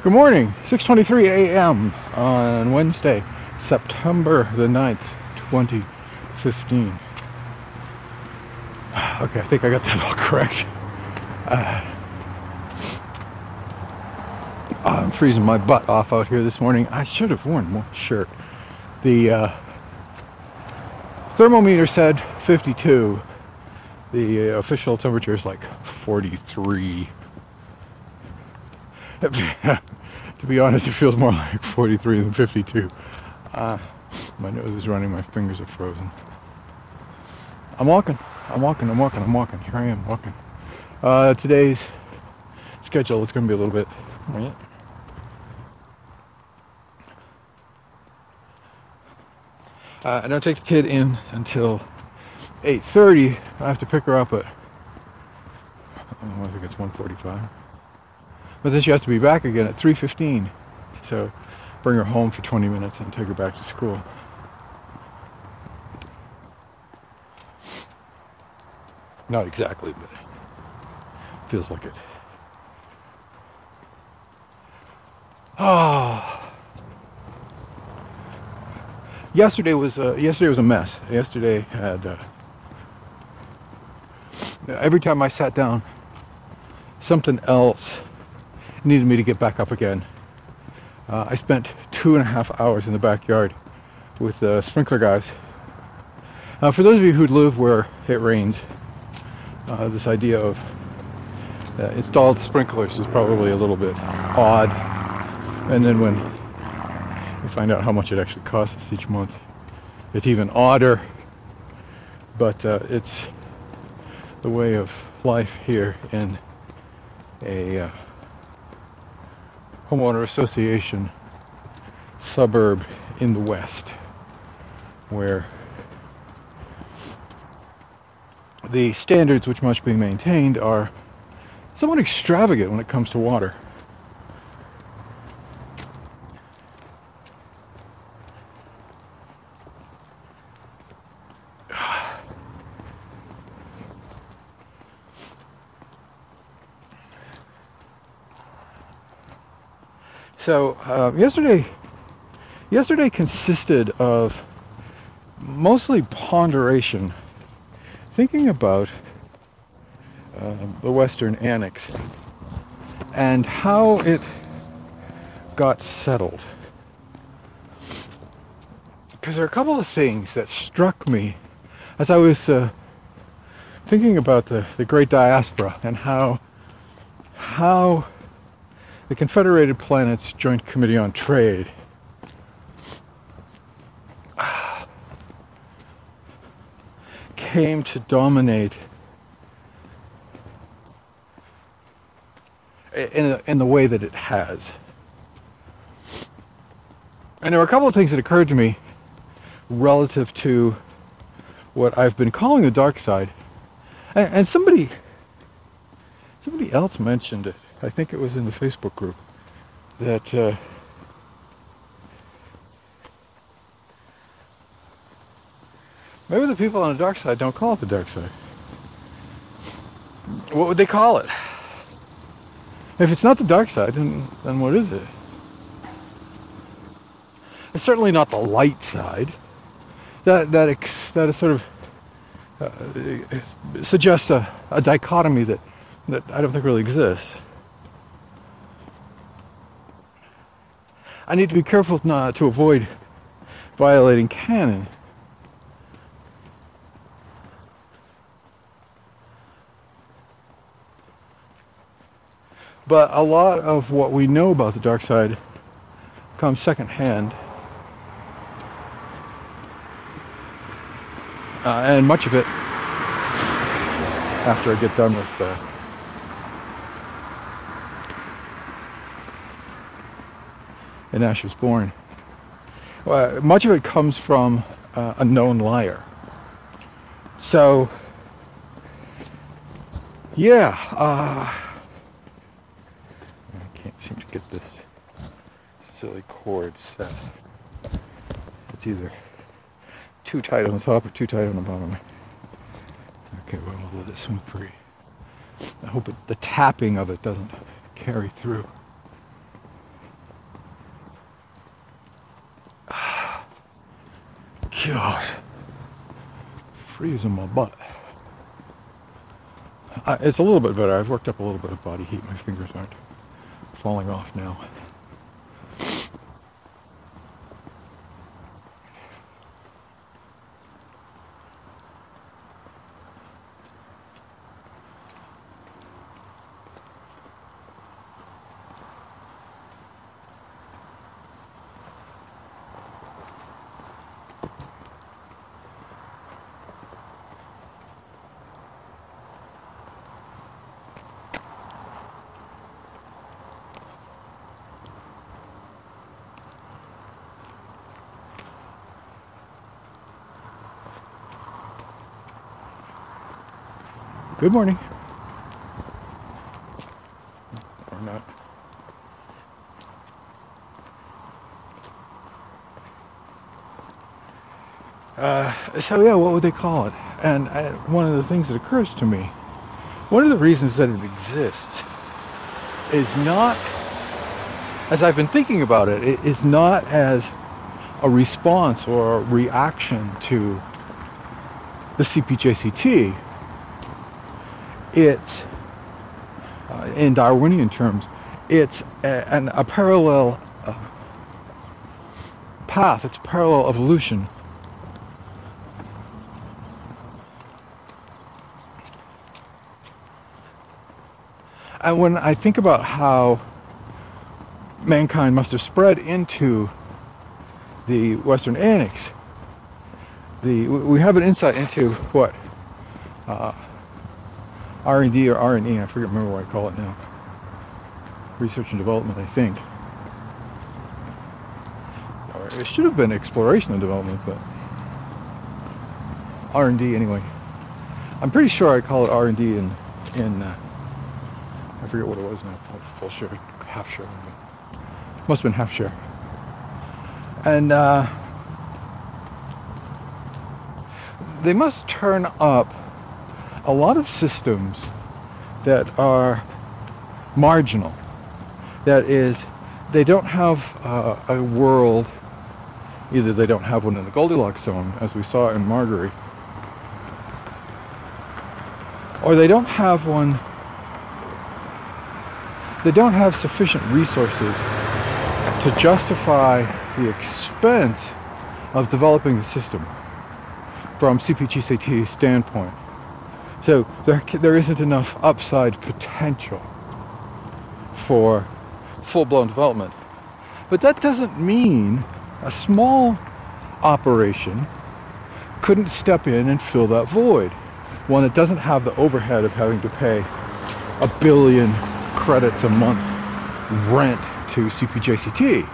Good morning, 6:23 a.m. on Wednesday, September the 9th, 2015. Okay, I think I got that all correct. I'm freezing my butt off out here this morning. I should have worn more shirt. The thermometer said 52. The official temperature is like 43. To be honest, it feels more like 43 than 52. My nose is running, my fingers are frozen. I'm walking. Here I am walking. Today's schedule is going to be a little bit. I don't take the kid in until 8:30. I have to pick her up at, I think it's 1:45. But then she has to be back again at 3:15. So bring her home for 20 minutes and take her back to school. Not exactly, but feels like it. Yesterday was a mess. Yesterday had every time I sat down, something else needed me to get back up again. I spent 2.5 hours in the backyard with the sprinkler guys. For those of you who live where it rains, this idea of installed sprinklers is probably a little bit odd. And then when you find out how much it actually costs us each month, it's even odder. But it's the way of life here in a homeowner association suburb in the West, where the standards which must be maintained are somewhat extravagant when it comes to water. So yesterday consisted of mostly ponderation, thinking about the Western Annex and how it got settled. Because there are a couple of things that struck me as I was thinking about the Great Diaspora and how the Confederated Planets Joint Committee on Trade came to dominate in the way that it has. And there were a couple of things that occurred to me relative to what I've been calling the dark side. And somebody else mentioned it. I think it was in the Facebook group that maybe the people on the dark side don't call it the dark side. What would they call it? If it's not the dark side, then what is it? It's certainly not the light side. That is sort of suggests a dichotomy that I don't think really exists. I need to be careful not to avoid violating canon. But a lot of what we know about the dark side comes secondhand. And much of it, after I get done with An Ash Is Born, much of it comes from a known liar. So, yeah, I can't seem to get this silly cord set. It's either too tight on the top or too tight on the bottom. Okay, well, we'll let it swing free. I hope the tapping of it doesn't carry through. God. Freezing my butt. It's a little bit better. I've worked up a little bit of body heat. My fingers aren't falling off now. Good morning. Or not. So yeah, what would they call it? And one of the things that occurs to me, one of the reasons that it exists is not, as I've been thinking about it, it is not as a response or a reaction to the CPJCT. It's, in Darwinian terms, it's a parallel path, it's parallel evolution. And when I think about how mankind must have spread into the Western Annex, we have an insight into what R&D or R&E, I forget remember what I call it now. Research and development, I think. Or it should have been exploration and development, but R&D anyway. I'm pretty sure I call it R&D in I forget what it was now, full share, half share. Must have been half share. And they must turn up a lot of systems that are marginal. That is, they don't have a world, either they don't have one in the Goldilocks zone, as we saw in Margery, or they don't have one, they don't have sufficient resources to justify the expense of developing the system from CPGCT's standpoint. So there isn't enough upside potential for full-blown development. But that doesn't mean a small operation couldn't step in and fill that void. One that doesn't have the overhead of having to pay 1 billion credits a month rent to CPJCT.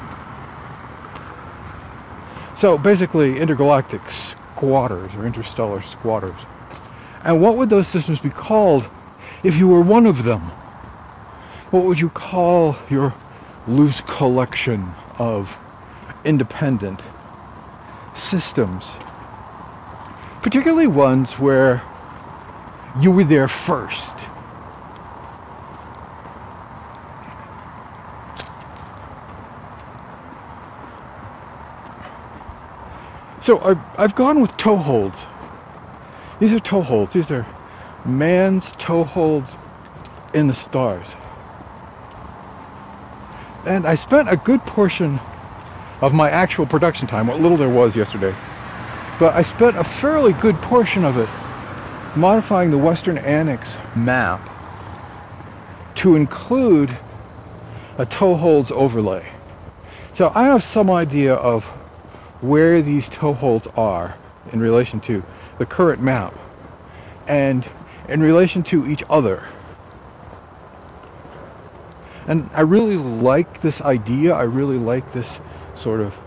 So basically intergalactic squatters or interstellar squatters. And what would those systems be called if you were one of them? What would you call your loose collection of independent systems? Particularly ones where you were there first. So I've gone with toeholds. These are toeholds. These are man's toeholds in the stars. And I spent a good portion of my actual production time, what little there was yesterday, but I spent a fairly good portion of it modifying the Western Annex map to include a toeholds overlay. So I have some idea of where these toeholds are in relation to the current map and in relation to each other. And I really like this idea. I really like this sort of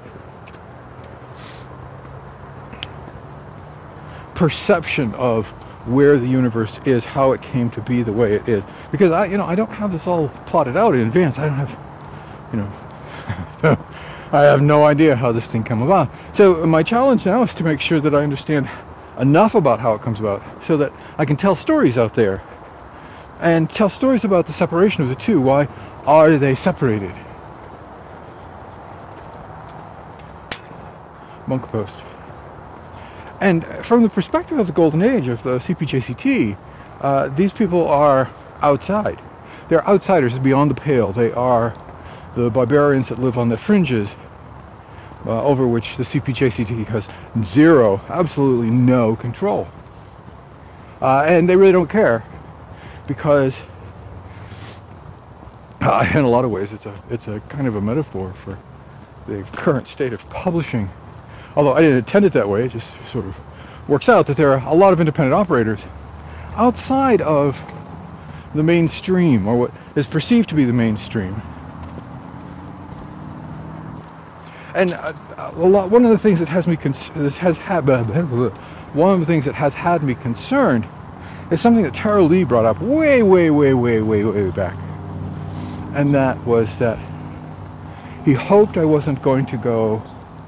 perception of where the universe is, how it came to be the way it is. Because I don't have this all plotted out in advance. I don't have, I have no idea how this thing came about. So my challenge now is to make sure that I understand enough about how it comes about so that I can tell stories out there and tell stories about the separation of the two. Why are they separated? Monk post. And from the perspective of the golden age of the CPJCT, these people are outside. They're outsiders beyond the pale. They are the barbarians that live on the fringes, over which the CPJCT has zero, absolutely no control. And they really don't care, because in a lot of ways it's a kind of a metaphor for the current state of publishing. Although I didn't intend it that way, it just sort of works out that there are a lot of independent operators outside of the mainstream, or what is perceived to be the mainstream. And one of the things that has had me concerned is something that Tara Lee brought up way back, and that was that he hoped I wasn't going to go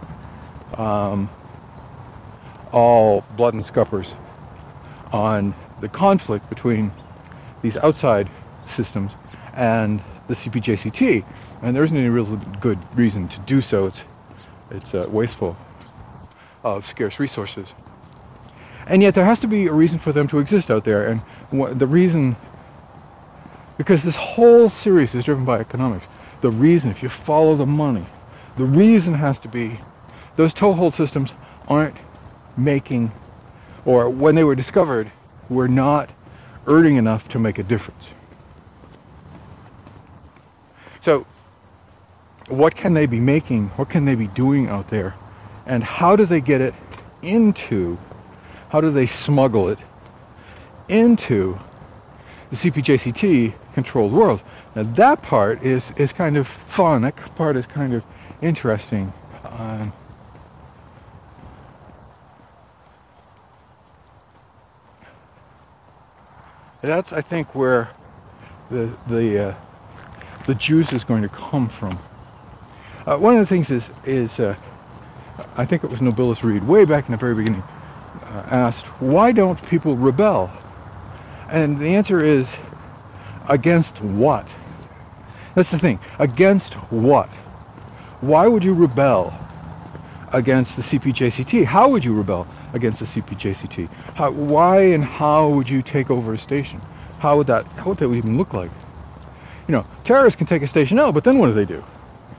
all blood and scuppers on the conflict between these outside systems and the CPJCT, and there isn't any real good reason to do so. It's wasteful of scarce resources, and yet there has to be a reason for them to exist out there. And the reason, because this whole series is driven by economics, the reason, if you follow the money, the reason has to be those toehold systems aren't making, or when they were discovered, were not earning enough to make a difference. So what can they be making? What can they be doing out there? And how do they get it into, how do they smuggle it into the CPJCT controlled world? Now that part is kind of fun, that part is kind of interesting. That's, I think, where the juice is going to come from. One of the things is I think it was Nobilis Reed, way back in the very beginning, asked, why don't people rebel? And the answer is, against what? That's the thing. Against what? Why would you rebel against the CPJCT? How would you rebel against the CPJCT? Why and how would you take over a station? How would that even look like? You know, terrorists can take a station out, but then what do they do?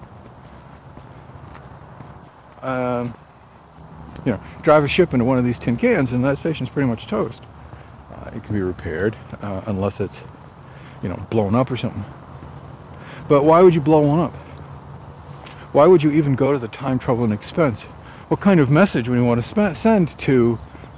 You know, drive a ship into one of these tin cans and that station's pretty much toast. It can be repaired, unless it's, you know, blown up or something. But why would you blow one up? Why would you even go to the time, trouble, and expense? What kind of message would you want to send to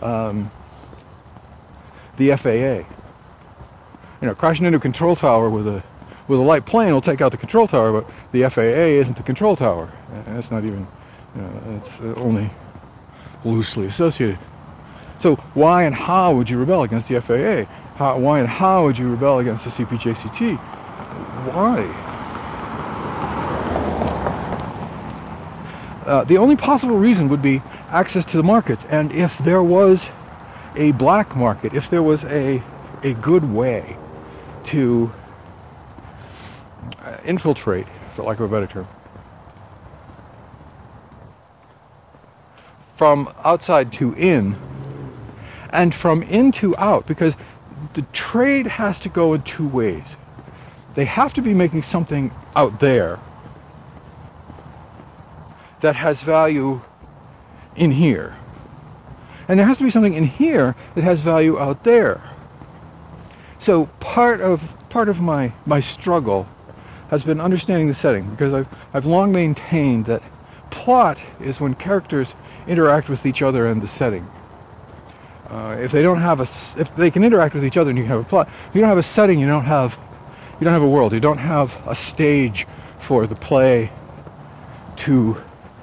the FAA? You know, crashing into a control tower with a light plane will take out the control tower, but the FAA isn't the control tower. And it's not even, you know, it's only loosely associated. So why and how would you rebel against the FAA? Why and how would you rebel against the CPJCT? Why? The only possible reason would be access to the markets. And if there was a black market, if there was a good way to infiltrate, for lack of a better term, from outside to in, and from in to out, because the trade has to go in two ways. They have to be making something out there that has value in here. And there has to be something in here that has value out there. So part of my struggle has been understanding the setting, because I've long maintained that plot is when characters interact with each other in the setting. If they can interact with each other, and you can have a plot. If you don't have a setting, you don't have a world. You don't have a stage for the play to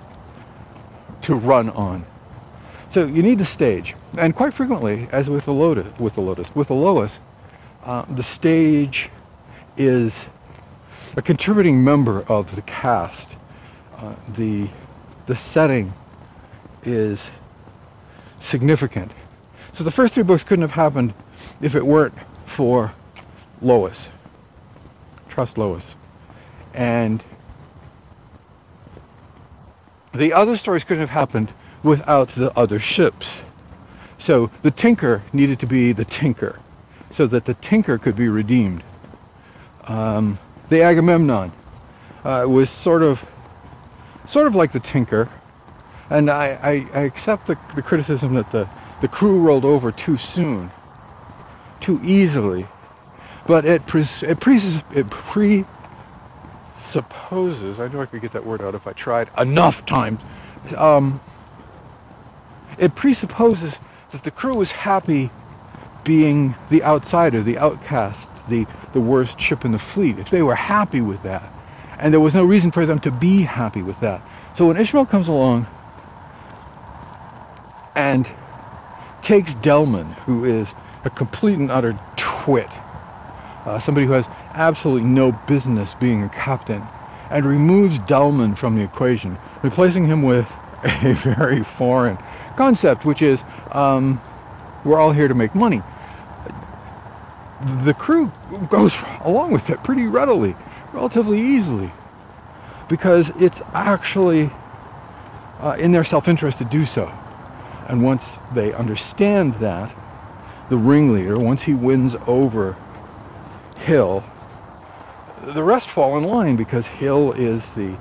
run on. So you need the stage, and quite frequently, as with the Lois, the stage is a contributing member of the cast. The setting is significant. So the first three books couldn't have happened if it weren't for Lois. Trust Lois. And the other stories couldn't have happened without the other ships. So the tinker needed to be the tinker, so that the tinker could be redeemed. The Agamemnon was sort of like the tinker, and I accept the criticism that the crew rolled over too soon, too easily, but it presupposes, I knew I could get that word out if I tried enough times, it presupposes that the crew was happy being the outsider, the outcast, the worst ship in the fleet, if they were happy with that. And there was no reason for them to be happy with that. So when Ishmael comes along and takes Delman, who is a complete and utter twit, somebody who has absolutely no business being a captain, and removes Delman from the equation, replacing him with a very foreign concept, which is we're all here to make money. The crew goes along with it pretty readily, relatively easily, because it's actually in their self-interest to do so. And once they understand that, the ringleader, once he wins over Hill, the rest fall in line, because Hill is the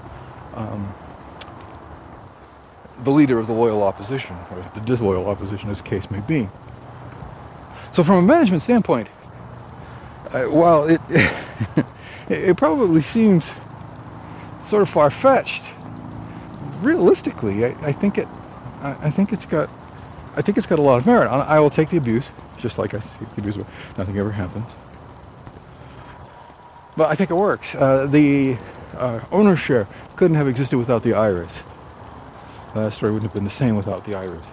leader of the loyal opposition, or the disloyal opposition, as the case may be. So from a management standpoint, while it it probably seems sort of far-fetched, realistically, I think it's got a lot of merit. I will take the abuse, just like I take the abuse, nothing ever happens. But I think it works. The owner share couldn't have existed without the Iris. The story wouldn't have been the same without the Iris.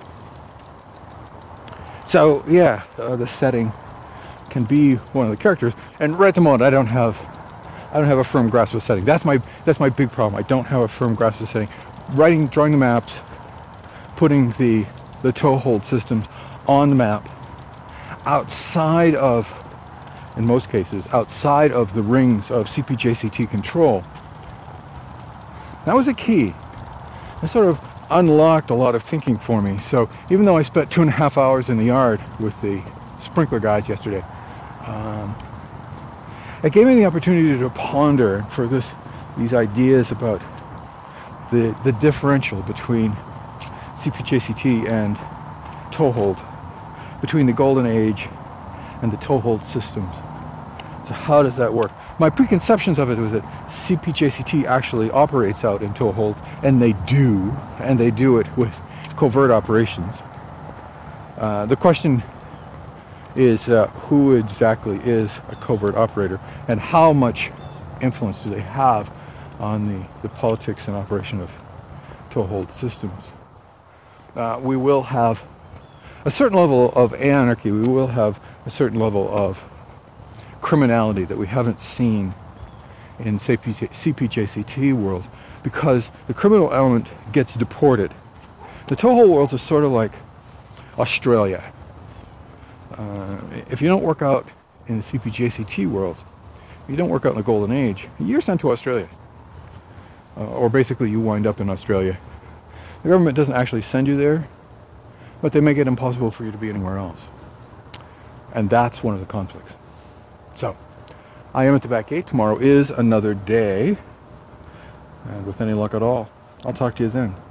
So yeah, the setting can be one of the characters, and right at the moment I don't have a firm grasp of setting. That's my big problem. I don't have a firm grasp of setting. Drawing the maps, putting the toehold systems on the map, outside of, in most cases, outside of the rings of CPJCT control. That was a key. It sort of unlocked a lot of thinking for me. So even though I spent 2.5 hours in the yard with the sprinkler guys yesterday, it gave me the opportunity to ponder for these ideas about the differential between CPJCT and toehold, between the golden age and the toehold systems. So how does that work? My preconceptions of it was that CPJCT actually operates out in toehold, and they do it with covert operations. The question is who exactly is a covert operator, and how much influence do they have on the politics and operation of toehold systems. We will have a certain level of anarchy, we will have a certain level of criminality that we haven't seen in CPJCT worlds, because the criminal element gets deported. The toehold worlds are sort of like Australia. If you don't work out in the CPJCT worlds, if you don't work out in the Golden Age, you're sent to Australia. Or basically you wind up in Australia. The government doesn't actually send you there, but they make it impossible for you to be anywhere else. And that's one of the conflicts. So, I am at the back gate. Tomorrow is another day. And with any luck at all, I'll talk to you then.